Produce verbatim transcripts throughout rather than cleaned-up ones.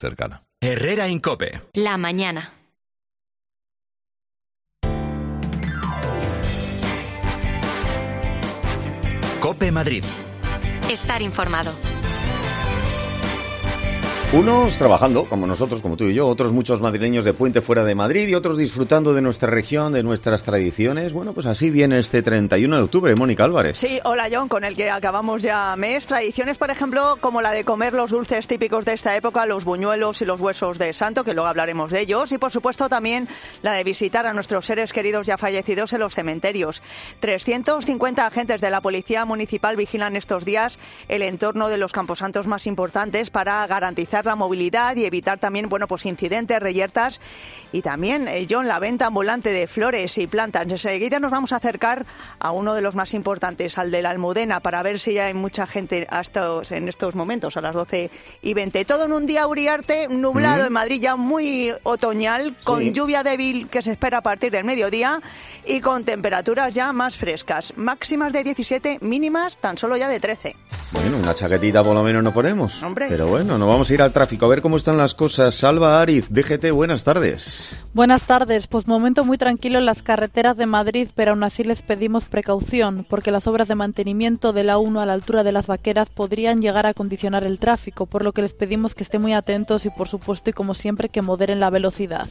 cercana. Herrera en COPE. La mañana. COPE Madrid. Estar informado. Unos trabajando, como nosotros, como tú y yo, otros muchos madrileños de puente fuera de Madrid y otros disfrutando de nuestra región, de nuestras tradiciones. Bueno, pues así viene este treinta y uno de octubre, Mónica Álvarez. Sí, hola John, con el que acabamos ya mes. Tradiciones, por ejemplo, como la de comer los dulces típicos de esta época, los buñuelos y los huesos de santo, que luego hablaremos de ellos. Y, por supuesto, también la de visitar a nuestros seres queridos ya fallecidos en los cementerios. trescientos cincuenta agentes de la Policía Municipal vigilan estos días el entorno de los camposantos más importantes para garantizar la movilidad y evitar también, bueno, pues incidentes, reyertas y también, eh, John, la venta ambulante de flores y plantas. Enseguida nos vamos a acercar a uno de los más importantes, al de la Almudena, para ver si ya hay mucha gente a estos, en estos momentos, a las doce y veinte. Todo en un día, Uriarte, nublado, mm. en Madrid, ya muy otoñal, con sí. lluvia débil que se espera a partir del mediodía y con temperaturas ya más frescas. Máximas de diecisiete, mínimas tan solo ya de trece. Bueno, una chaquetita por lo menos no ponemos. Hombre. Pero bueno, nos vamos a ir al tráfico a ver cómo están las cosas. Salva Ariz, D G T, buenas tardes. Buenas tardes, pues momento muy tranquilo en las carreteras de Madrid, pero aún así les pedimos precaución, porque las obras de mantenimiento de la uno a la altura de Las Vaqueras podrían llegar a condicionar el tráfico, por lo que les pedimos que estén muy atentos y, por supuesto, y como siempre, que moderen la velocidad.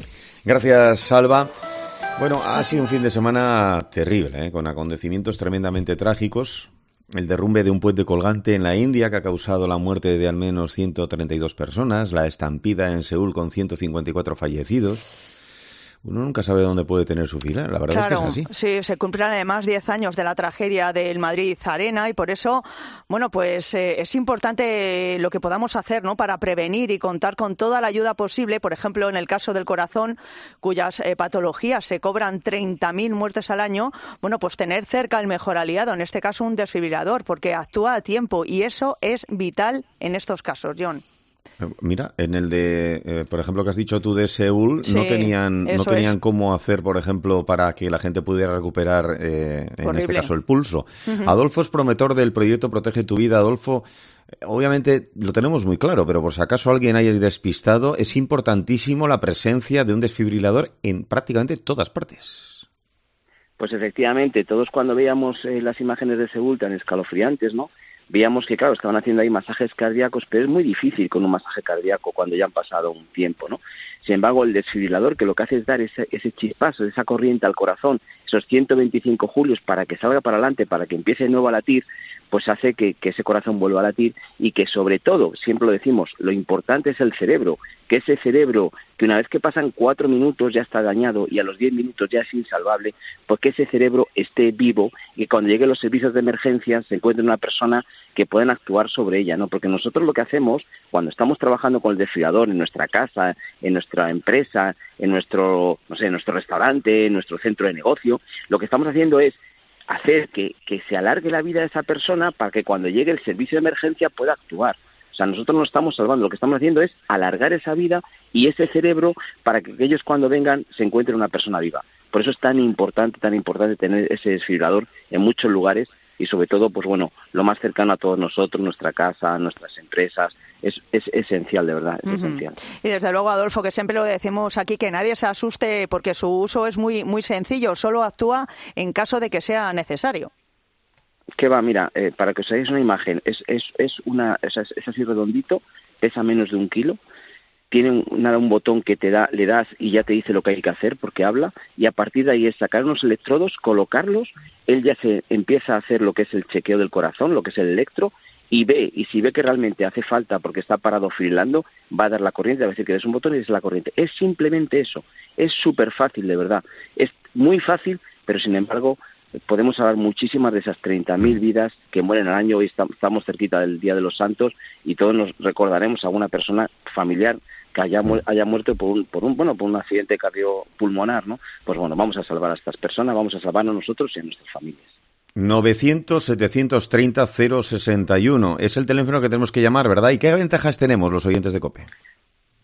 Gracias, Salva. Bueno, ha sido un fin de semana terrible, ¿eh? Con acontecimientos tremendamente trágicos. El derrumbe de un puente colgante en la India que ha causado la muerte de al menos ciento treinta y dos personas, la estampida en Seúl con ciento cincuenta y cuatro fallecidos. Uno nunca sabe dónde puede tener su fila, la verdad claro, es que es así. Sí, se cumplirán además diez años de la tragedia del Madrid Arena y por eso, bueno, pues eh, es importante lo que podamos hacer, ¿no?, para prevenir y contar con toda la ayuda posible. Por ejemplo, en el caso del corazón, cuyas eh, patologías se cobran treinta mil muertes al año, bueno, pues tener cerca el mejor aliado, en este caso un desfibrilador, porque actúa a tiempo y eso es vital en estos casos, John. Mira, en el de, eh, por ejemplo, que has dicho tú de Seúl, sí, no tenían no tenían es. cómo hacer, por ejemplo, para que la gente pudiera recuperar, eh, en este caso, el pulso. Uh-huh. Adolfo es promotor del proyecto Protege tu Vida. Adolfo, obviamente lo tenemos muy claro, pero por si acaso alguien haya despistado, es importantísimo la presencia de un desfibrilador en prácticamente todas partes. Pues efectivamente, todos cuando veíamos eh, las imágenes de Seúl tan escalofriantes, ¿no?, veíamos que, claro, estaban haciendo ahí masajes cardíacos, pero es muy difícil con un masaje cardíaco cuando ya han pasado un tiempo, ¿no? Sin embargo, el desfibrilador, que lo que hace es dar ese, ese chispazo, esa corriente al corazón, esos ciento veinticinco julios para que salga para adelante, para que empiece de nuevo a latir, pues hace que, que ese corazón vuelva a latir y que, sobre todo, siempre lo decimos, lo importante es el cerebro, que ese cerebro, que una vez que pasan cuatro minutos ya está dañado y a los diez minutos ya es insalvable, pues que ese cerebro esté vivo y cuando lleguen los servicios de emergencia se encuentre una persona que puedan actuar sobre ella, ¿no? Porque nosotros lo que hacemos cuando estamos trabajando con el desfibrilador en nuestra casa, en nuestra empresa, en nuestro, no sé, en nuestro restaurante, en nuestro centro de negocio, lo que estamos haciendo es hacer que, que se alargue la vida de esa persona para que cuando llegue el servicio de emergencia pueda actuar. O sea, nosotros no estamos salvando, lo que estamos haciendo es alargar esa vida y ese cerebro para que ellos cuando vengan se encuentren una persona viva. Por eso es tan importante, tan importante tener ese desfibrilador en muchos lugares y sobre todo, pues bueno, lo más cercano a todos nosotros, nuestra casa, nuestras empresas, es, es esencial, de verdad, es uh-huh. esencial. Y desde luego, Adolfo, que siempre lo decimos aquí, que nadie se asuste porque su uso es muy, muy sencillo, solo actúa en caso de que sea necesario. ¿Qué va? Mira, eh, para que os hagáis una imagen, es, es, es, una, es, es así redondito, pesa menos de un kilo, tiene un, nada, un botón que te da, le das y ya te dice lo que hay que hacer porque habla, y a partir de ahí es sacar unos electrodos, colocarlos, él ya se empieza a hacer lo que es el chequeo del corazón, lo que es el electro, y ve, y si ve que realmente hace falta porque está parado firilando, va a dar la corriente, va a decir que es un botón y es la corriente. Es simplemente eso, es súper fácil, de verdad, es muy fácil, pero sin embargo podemos hablar muchísimas de esas treinta mil vidas que mueren al año. Hoy estamos cerquita del Día de los Santos y todos nos recordaremos a alguna persona familiar que haya, mu- haya muerto por un, por un bueno por un accidente cardiopulmonar, ¿no? Pues bueno, vamos a salvar a estas personas, vamos a salvarnos nosotros y a nuestras familias. novecientos, setecientos treinta, cero sesenta y uno es el teléfono que tenemos que llamar, ¿verdad? ¿Y qué ventajas tenemos los oyentes de COPE?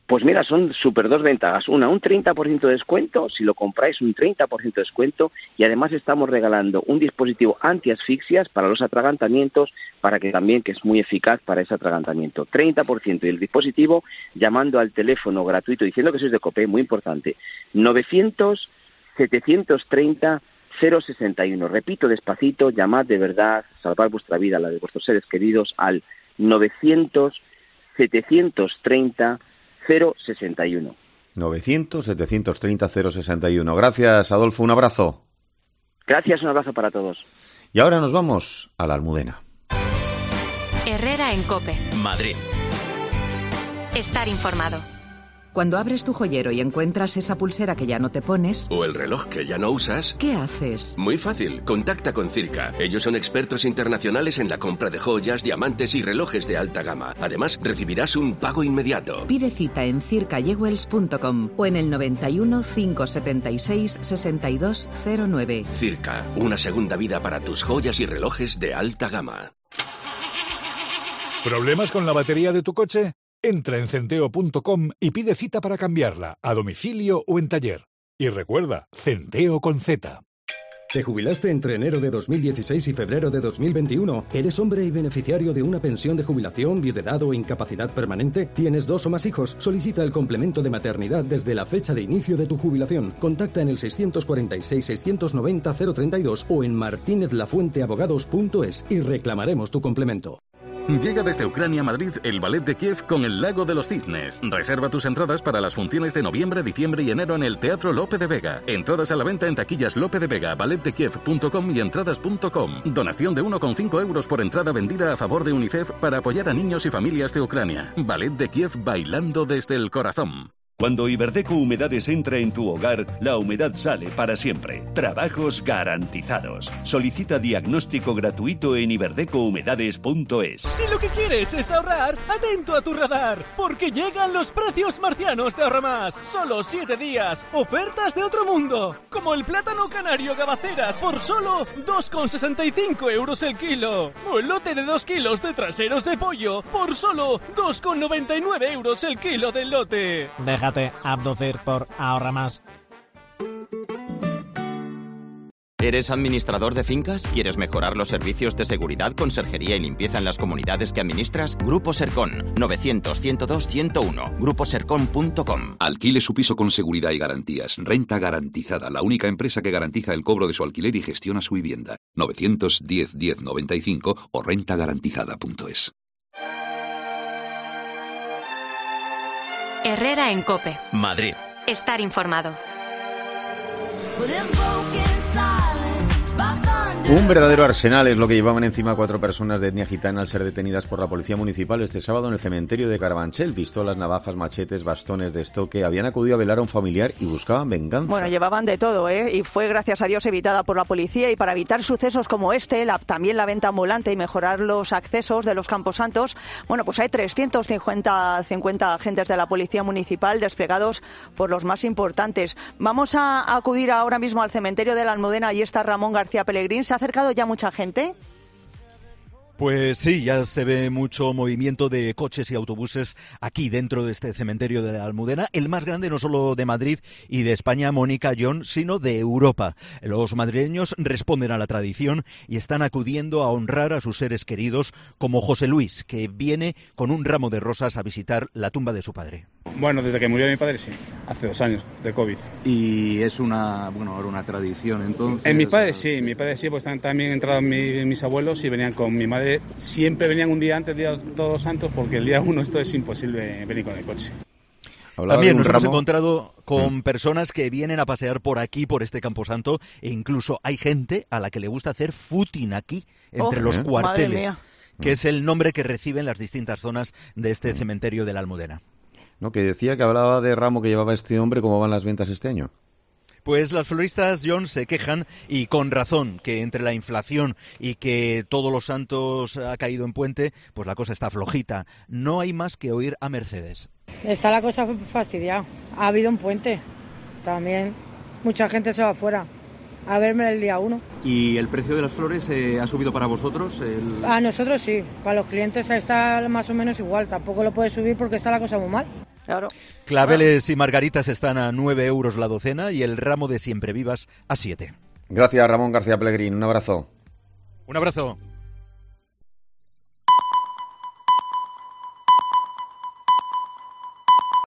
Pues mira, son súper dos ventajas. Una, un treinta por ciento de descuento, si lo compráis un treinta por ciento de descuento, y además estamos regalando un dispositivo anti-asfixias para los atragantamientos, para que también, que es muy eficaz para ese atragantamiento. treinta por ciento del dispositivo llamando al teléfono gratuito, diciendo que sois de COPE, muy importante, novecientos, setecientos treinta, cero sesenta y uno. Repito despacito, llamad de verdad, salvar vuestra vida, la de vuestros seres queridos, al novecientos, setecientos treinta, cero sesenta y uno. novecientos, setecientos treinta, cero sesenta y uno. Gracias, Adolfo, un abrazo. Gracias, un abrazo para todos. Y ahora nos vamos a la Almudena. Herrera en COPE. Madrid. Estar informado. Cuando abres tu joyero y encuentras esa pulsera que ya no te pones... O el reloj que ya no usas... ¿Qué haces? Muy fácil, contacta con Circa. Ellos son expertos internacionales en la compra de joyas, diamantes y relojes de alta gama. Además, recibirás un pago inmediato. Pide cita en circa jewels punto com o en el noventa y uno, cinco setenta y seis, sesenta y dos cero nueve. Circa, una segunda vida para tus joyas y relojes de alta gama. ¿Problemas con la batería de tu coche? Entra en centeo punto com y pide cita para cambiarla, a domicilio o en taller. Y recuerda, Centeo con Z. ¿Te jubilaste entre enero de dos mil dieciséis y febrero de dos mil veintiuno? ¿Eres hombre y beneficiario de una pensión de jubilación, viudedad o incapacidad permanente? ¿Tienes dos o más hijos? Solicita el complemento de maternidad desde la fecha de inicio de tu jubilación. Contacta en el seiscientos cuarenta y seis, seiscientos noventa, cero treinta y dos o en martinez lafuente abogados punto es y reclamaremos tu complemento. Llega desde Ucrania a Madrid el Ballet de Kiev con el Lago de los Cisnes. Reserva tus entradas para las funciones de noviembre, diciembre y enero en el Teatro Lope de Vega. Entradas a la venta en taquillas Lope de Vega, ballet de kiev punto com y entradas punto com. Donación de uno coma cinco euros por entrada vendida a favor de UNICEF para apoyar a niños y familias de Ucrania. Ballet de Kiev bailando desde el corazón. Cuando Iberdeco Humedades entra en tu hogar, la humedad sale para siempre. Trabajos garantizados. Solicita diagnóstico gratuito en iberdeco humedades punto es. Si lo que quieres es ahorrar, atento a tu radar, porque llegan los precios marcianos de Ahorramás. Solo siete días, ofertas de otro mundo, como el plátano canario Gabaceras por solo dos con sesenta y cinco euros el kilo, o el lote de dos kilos de traseros de pollo por solo dos con noventa y nueve euros el kilo del lote. Déjate abducir por Ahorramás. ¿Eres administrador de fincas? ¿Quieres mejorar los servicios de seguridad, conserjería y limpieza en las comunidades que administras? Grupo Sercon, novecientos, ciento dos, ciento uno, grupo sercon punto com. Alquile su piso con seguridad y garantías. Renta Garantizada, la única empresa que garantiza el cobro de su alquiler y gestiona su vivienda. novecientos diez, diez noventa y cinco o renta garantizada punto es. Herrera en COPE. Madrid. Estar informado. Un verdadero arsenal es lo que llevaban encima cuatro personas de etnia gitana al ser detenidas por la policía municipal este sábado en el cementerio de Carabanchel. Pistolas, navajas, machetes, bastones de estoque. Habían acudido a velar a un familiar y buscaban venganza. Bueno, llevaban de todo, ¿eh? Y fue, gracias a Dios, evitada por la policía. Y para evitar sucesos como este, la, también la venta ambulante y mejorar los accesos de los camposantos, bueno, pues hay trescientos cincuenta agentes de la policía municipal desplegados por los más importantes. Vamos a acudir ahora mismo al cementerio de la Almudena. Allí está Ramón García Pellegrín. ¿Se ha acercado ya mucha gente? Pues sí, ya se ve mucho movimiento de coches y autobuses aquí dentro de este cementerio de la Almudena, el más grande no solo de Madrid y de España, Mónica, John, sino de Europa. Los madrileños responden a la tradición y están acudiendo a honrar a sus seres queridos, como José Luis, que viene con un ramo de rosas a visitar la tumba de su padre. Bueno, desde que murió mi padre sí, hace dos años, de COVID. Y es una, bueno, ahora una tradición entonces. En mi padre sí, mi padre sí, pues también entraron mi, mis abuelos y venían con mi madre. Siempre venían un día antes, día de Todos los Santos, porque el día uno esto es imposible venir con el coche. También nos hemos encontrado con personas que vienen a pasear por aquí, por este camposanto, e incluso hay gente a la que le gusta hacer footing aquí, entre oh, los cuarteles, que es el nombre que reciben las distintas zonas de este cementerio de la Almudena. No, que decía que hablaba de ramo que llevaba este hombre, ¿cómo van las ventas este año? Pues las floristas, John, se quejan, y con razón, que entre la inflación y que Todos los Santos ha caído en puente, pues la cosa está flojita. No hay más que oír a Mercedes. Está la cosa fastidiada. Ha habido un puente. También mucha gente se va afuera a verme el día uno. ¿Y el precio de las flores eh, ha subido para vosotros? El... A nosotros sí. Para los clientes está más o menos igual. Tampoco lo puede subir porque está la cosa muy mal. Claro. Claveles y margaritas están a nueve euros la docena y el ramo de siemprevivas a siete. Gracias, Ramón García Pellegrín. Un abrazo. Un abrazo.